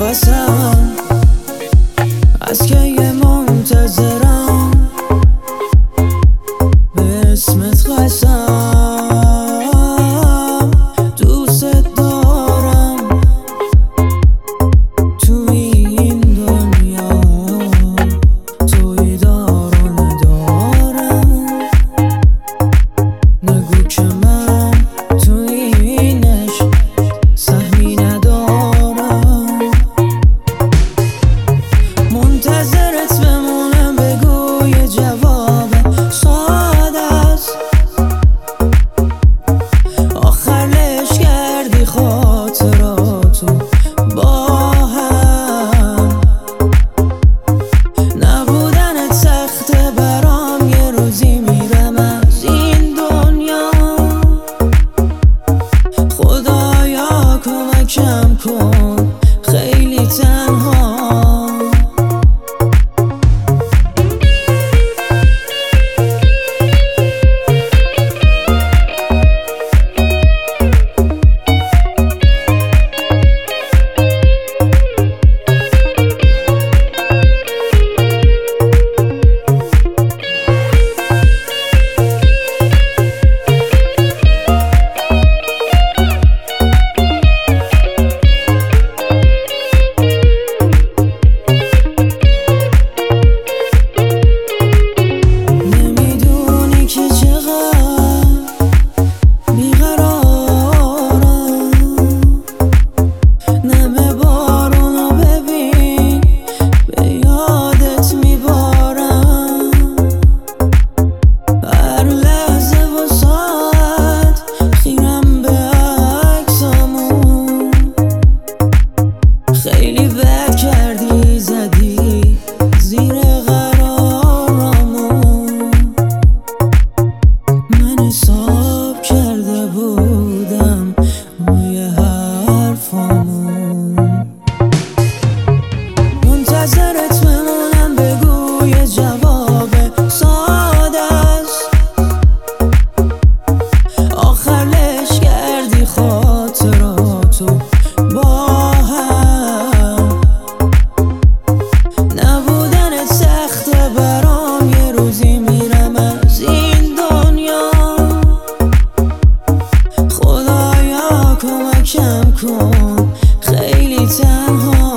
نفسم از که یه منتظرم به اسمت قسم دوست دارم تو این دنیا توی دار و ندارم نگو که من تو اینش سهمی ندارم منتظرت بمونم بگو یه جواب ساده است آخر لش کردی خاطراتو با هم نبودنت سخته برام یه روزی میرم از این دنیا خدایا کمکم کن خیلی تنها خیلی بد کردی زدی زیر قرارمون من حساب کرده بودم روی حرفامون منتظرت بمونم بگو یه جواب ساده است آخر لش کردی خاطراتو با کمکم کن خیلی تنها